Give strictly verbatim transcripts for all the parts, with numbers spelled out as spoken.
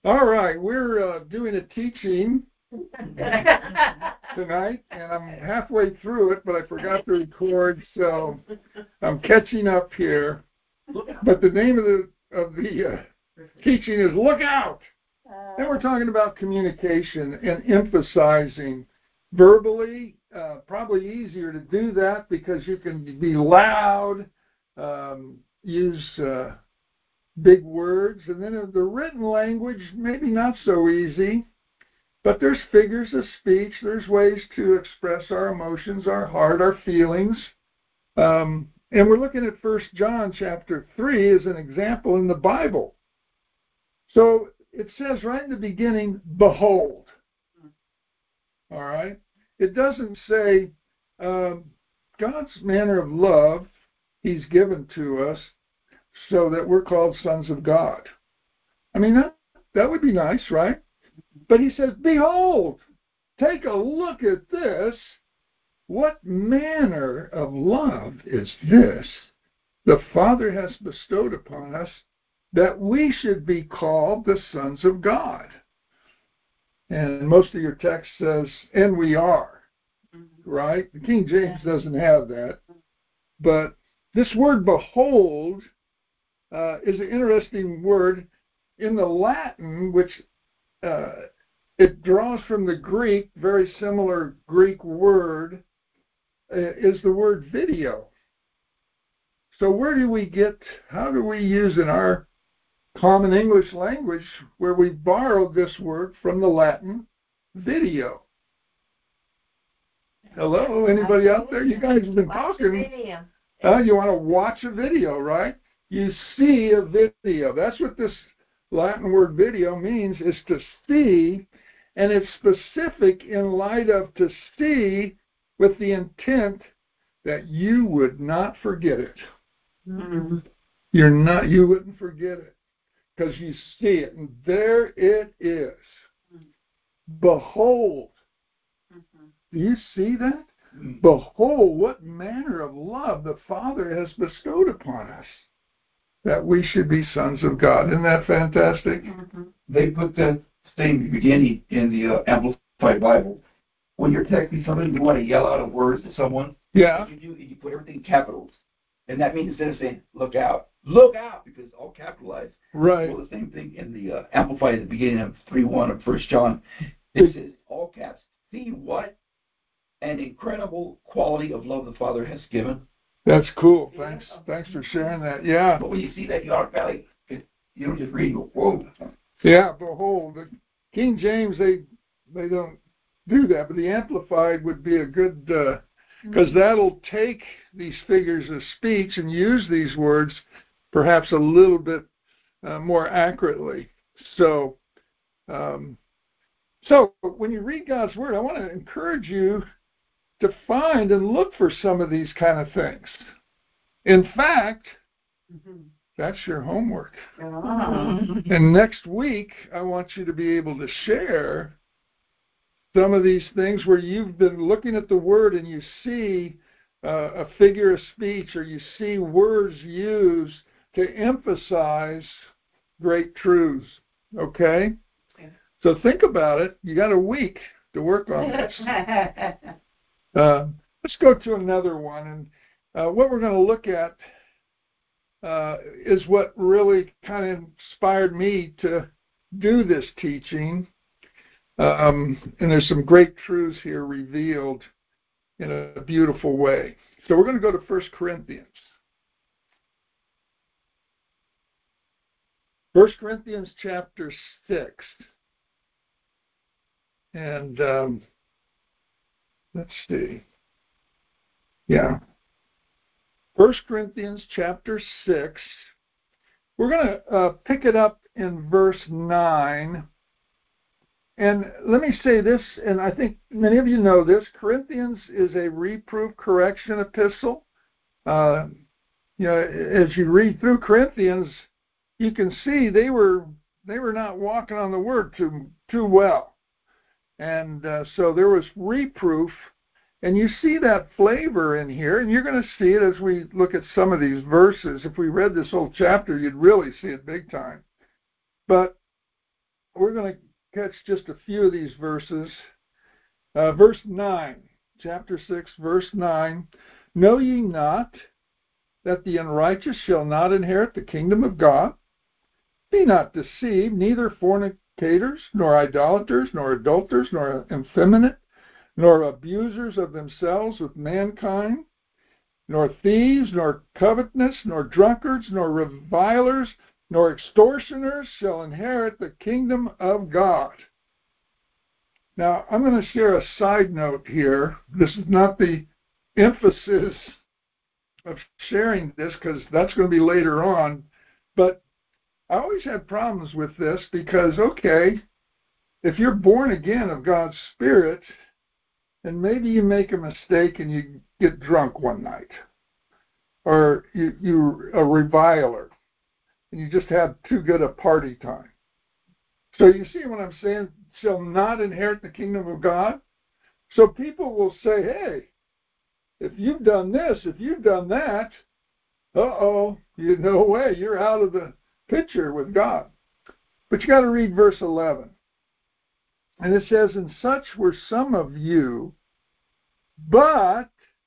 All right, we're uh, doing a teaching tonight, and I'm halfway through it, but I forgot to record, so I'm catching up here. But the name of the of the uh, teaching is Look Out! And we're talking about communication and emphasizing verbally. Uh, probably easier to do that because you can be loud, um, use uh, big words, and then the written language, maybe not so easy, but there's figures of speech, there's ways to express our emotions, our heart, our feelings. Um, and we're looking at First John chapter three as an example in the Bible. So it says right in the beginning, behold. All right? It doesn't say um, God's manner of love he's given to us so that we're called sons of God. I mean, that, that would be nice, right? But he says, behold, take a look at this. What manner of love is this the Father has bestowed upon us that we should be called the sons of God? And most of your text says, and we are, right? The King James doesn't have that. But this word behold uh, is an interesting word. In the Latin, which uh, it draws from the Greek, very similar Greek word, uh, is the word video. So where do we get, how do we use in our common English language where we borrowed this word from the Latin video? Hello, anybody out there? You guys have been talking. Uh, you want to watch a video, right? You see a video. That's what this Latin word video means, is to see, and it's specific in light of to see with the intent that you would not forget it. Mm-hmm. You're not, you wouldn't forget it because you see it, and there it is. Mm-hmm. Behold. Mm-hmm. Do you see that? Mm-hmm. Behold, what manner of love the Father has bestowed upon us, that we should be sons of God. Isn't that fantastic? Mm-hmm. They put that same beginning in the uh, Amplified Bible. When you're texting somebody, you want to yell out a word to someone. Yeah. You do, you put everything in capitals. And that means instead of saying, look out, look out, because it's all capitalized. Right. Well, the same thing in the uh, Amplified at the beginning of three one of First John. It says, all caps, see what an incredible quality of love the Father has given. That's cool. Thanks Thanks for sharing that. Yeah. But when you see that, you automatically, you don't just read and go, whoa. Yeah, behold. The King James, they they don't do that, but the Amplified would be a good, because uh, that'll take these figures of speech and use these words perhaps a little bit uh, more accurately. So, um, so when you read God's Word, I want to encourage you to find and look for some of these kind of things. In fact, mm-hmm. that's your homework. Uh-huh. And next week, I want you to be able to share some of these things where you've been looking at the Word and you see uh, a figure of speech or you see words used to emphasize great truths. Okay? Okay. So think about it. You got a week to work on this. Uh, let's go to another one. And uh, what we're going to look at uh, is what really kind of inspired me to do this teaching. Um, and there's some great truths here revealed in a beautiful way. So we're going to go to First Corinthians. First Corinthians chapter six. And um, let's see. Yeah. First Corinthians chapter six. We're going to uh, pick it up in verse nine. And let me say this, and I think many of you know this, Corinthians is a reproof correction epistle. Uh, you know, as you read through Corinthians, you can see they were they were not walking on the word too too well. And uh, so there was reproof. And you see that flavor in here, and you're going to see it as we look at some of these verses. If we read this whole chapter, you'd really see it big time. But we're going to catch just a few of these verses. Uh, verse nine, chapter six, verse nine. Know ye not that the unrighteous shall not inherit the kingdom of God? Be not deceived, neither fornicators, nor idolaters, nor adulterers, nor effeminate, nor abusers of themselves with mankind, nor thieves, nor covetous, nor drunkards, nor revilers, nor extortioners shall inherit the kingdom of God. Now, I'm going to share a side note here. This is not the emphasis of sharing this, because that's going to be later on, but I always had problems with this because, okay, if you're born again of God's Spirit, and maybe you make a mistake and you get drunk one night, or you, you're a reviler, and you just had too good a party time. So you see what I'm saying? Shall not inherit the kingdom of God. So people will say, hey, if you've done this, if you've done that, uh-oh, you no way, you're out of the picture with God. But you got to read verse eleven. And it says, and such were some of you, but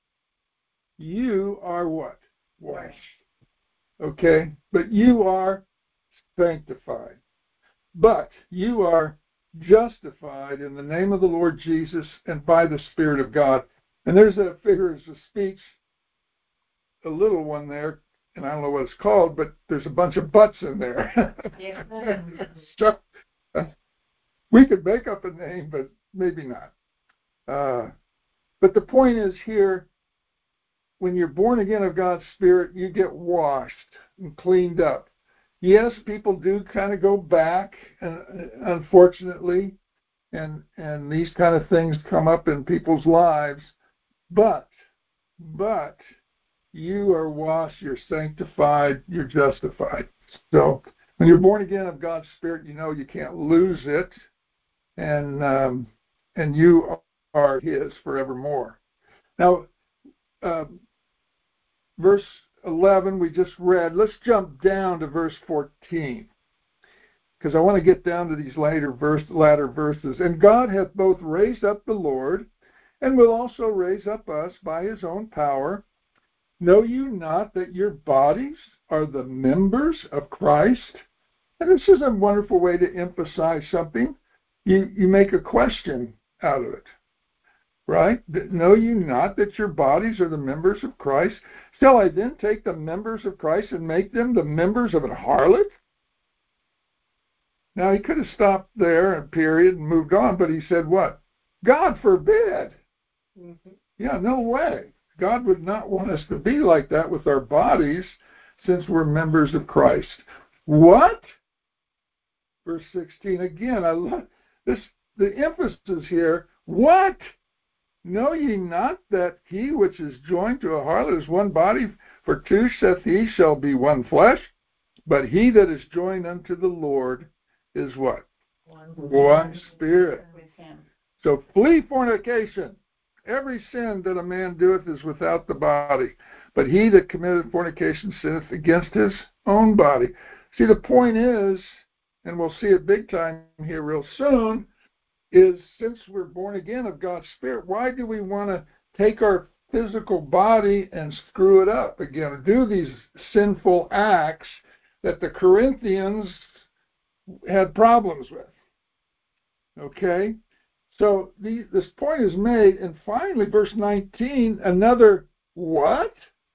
you are what? Washed. Okay? But you are sanctified. But you are justified in the name of the Lord Jesus and by the Spirit of God. And there's a figures of speech, a little one there, and I don't know what it's called, but there's a bunch of buts in there. Yeah. So, uh, we could make up a name, but maybe not. Uh, but the point is here, when you're born again of God's Spirit, you get washed and cleaned up. Yes, people do kind of go back, uh, unfortunately, and and these kind of things come up in people's lives, but, but, you are washed, you're sanctified, you're justified. So when you're born again of God's Spirit, you know you can't lose it, and um, and you are His forevermore. Now, uh, verse eleven we just read. Let's jump down to verse fourteen, because I want to get down to these later verse, latter verses. And God hath both raised up the Lord, and will also raise up us by His own power. Know you not that your bodies are the members of Christ? And this is a wonderful way to emphasize something. You, you make a question out of it, right? Know you not that your bodies are the members of Christ? Shall I then take the members of Christ and make them the members of a harlot? Now, he could have stopped there and period and moved on, but he said what? God forbid. Mm-hmm. Yeah, no way. God would not want us to be like that with our bodies, since we're members of Christ. What? Verse sixteen, again, I love this, the emphasis here. What? Know ye not that he which is joined to a harlot is one body? For two, saith he, shall be one flesh. But he that is joined unto the Lord is what? One, one spirit. With him. So flee fornication. Every sin that a man doeth is without the body, but he that committeth fornication sinneth against his own body. See, the point is, and we'll see it big time here real soon, is since we're born again of God's Spirit, why do we want to take our physical body and screw it up again, do these sinful acts that the Corinthians had problems with? Okay? So the, this point is made, and finally, verse nineteen, another what?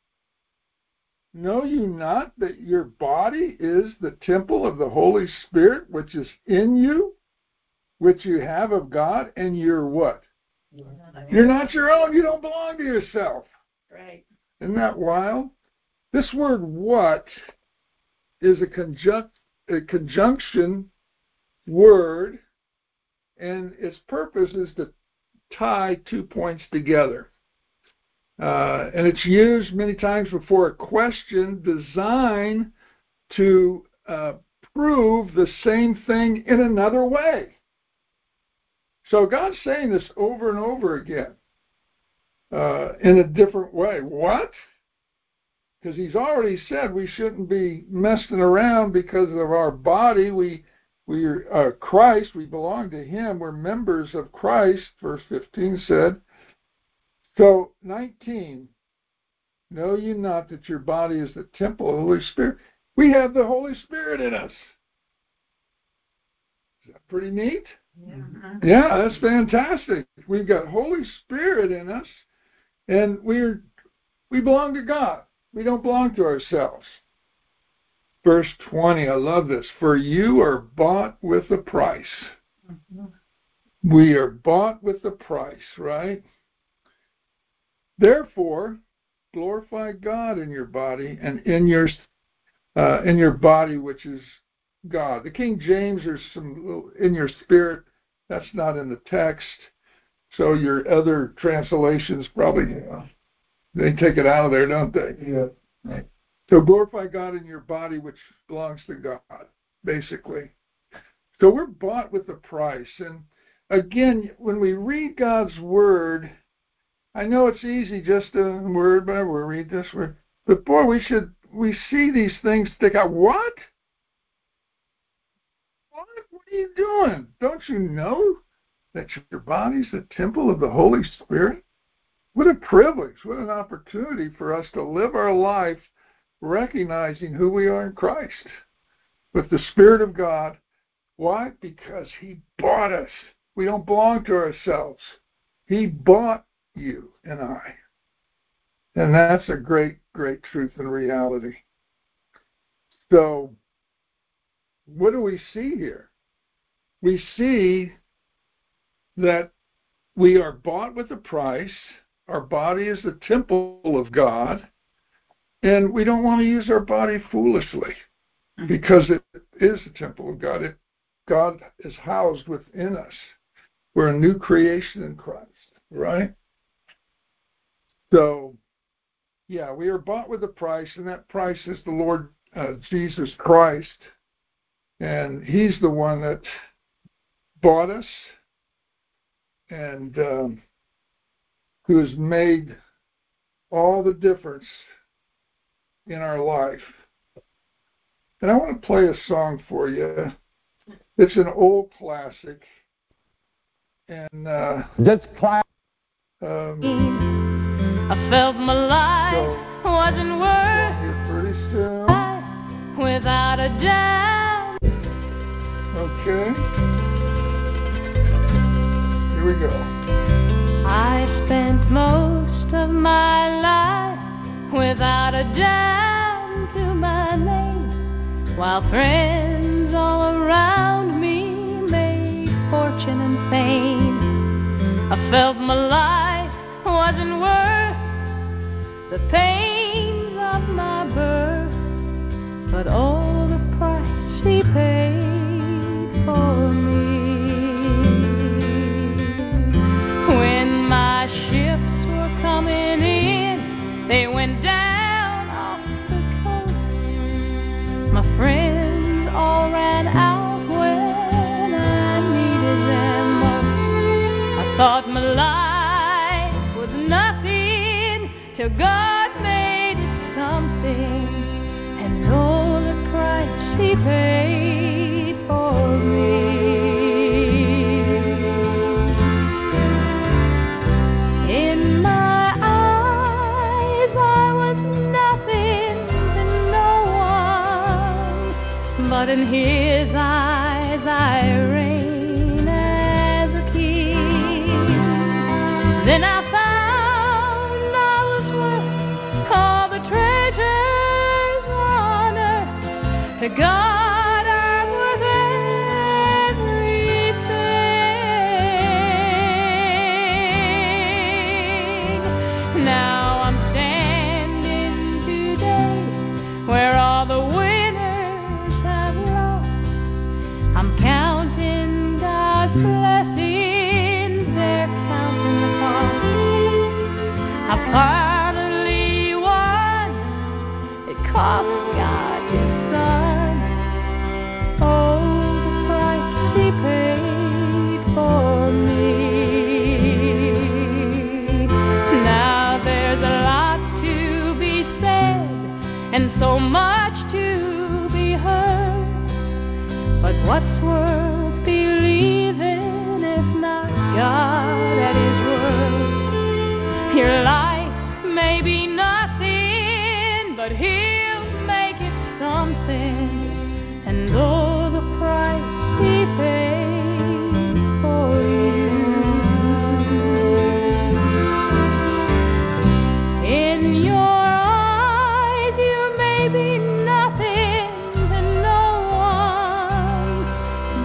Know you not that your body is the temple of the Holy Spirit, which is in you, which you have of God, and you're what? You're not your own. You don't belong to yourself. Right. Isn't that wild? This word what is a, conjunct, a conjunction word, and its purpose is to tie two points together. Uh, and it's used many times before a question designed to uh, prove the same thing in another way. So God's saying this over and over again uh, in a different way. What? Because He's already said we shouldn't be messing around because of our body. We We are uh, Christ, we belong to him. We're members of Christ, verse fifteen said. So, nineteen, know you not that your body is the temple of the Holy Spirit? We have the Holy Spirit in us. Is that pretty neat? Yeah. Yeah, that's fantastic. We've got Holy Spirit in us, and we're we belong to God. We don't belong to ourselves. Verse twenty, I love this. For you are bought with a price. Mm-hmm. We are bought with a price, right? Therefore, glorify God in your body and in your uh, in your body, which is God. The King James, there's some in your spirit. That's not in the text. So your other translations probably uh, they take it out of there, don't they? Yeah. Right. So glorify God in your body, which belongs to God, basically. So we're bought with a price. And again, when we read God's word, I know it's easy just to word by word, read this word. But boy, we should, we see these things stick out. What? What? What are you doing? Don't you know that your body's the temple of the Holy Spirit? What a privilege, what an opportunity for us to live our life recognizing who we are in Christ with the Spirit of God. Why? Because he bought us. We don't belong to ourselves. He bought you and I. And that's a great, great truth and reality. So, what do we see here? We see that we are bought with a price. Our body is the temple of God. And we don't want to use our body foolishly because it is the temple of God. It, God is housed within us. We're a new creation in Christ, right? So, yeah, we are bought with a price, and that price is the Lord uh, Jesus Christ. And he's the one that bought us and um, who has made all the difference in our life. And I want to play a song for you. It's an old classic. And uh, This class. um, I felt my life so wasn't worth here pretty soon. without a doubt. Okay. Here we go. I spent most of my life without a dime to my name, while friends all around me made fortune and fame. I felt my life wasn't worth the pains of my birth, but oh, the price he paid for me. When my ships were coming in, they went down off the coast. My friends all ran out when I needed them most. I thought my life was nothing till God made it something, and oh, the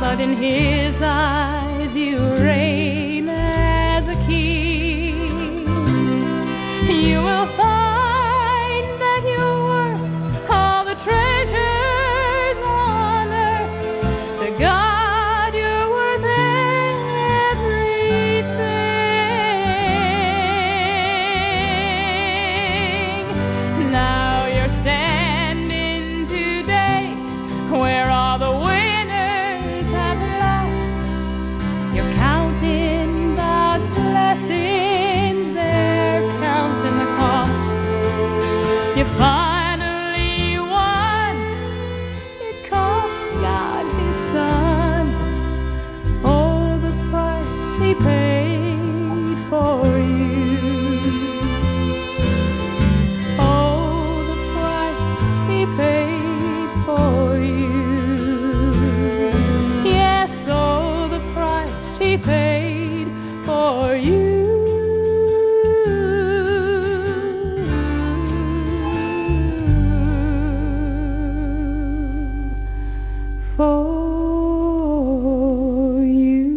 but in His eyes you reign as a king. You will find that you're worth all the treasures on earth. To God you're worth everything. Now you're standing today where all the winners have lost. You're counting God's blessings, they're counting the cost. You finally won, it cost God His Son. Oh, the price He paid for you. Oh, the price He paid for you. Yes, oh, the price He paid for you. For you.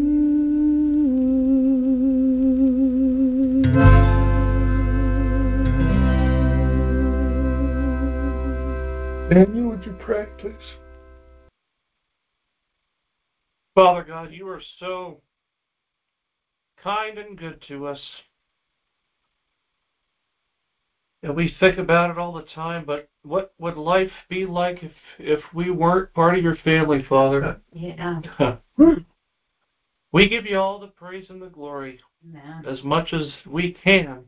Daniel, would you pray, please? Father God, you are so kind and good to us. And we think about it all the time, but what would life be like if, if we weren't part of your family, Father? Yeah. We give you all the praise and the glory Amen. as much as we can.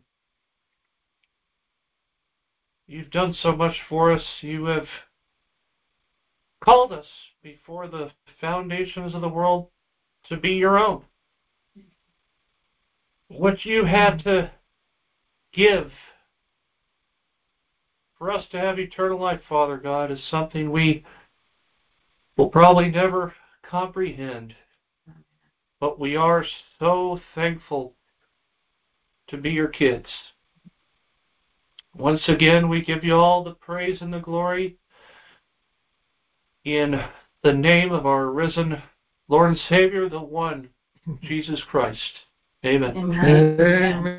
You've done so much for us. You have called us before the foundations of the world to be your own. What you had to give for us to have eternal life, Father God, is something we will probably never comprehend. But we are so thankful to be your kids. Once again, we give you all the praise and the glory in the name of our risen Lord and Savior, the one, Jesus Christ. Amen. Amen. Amen.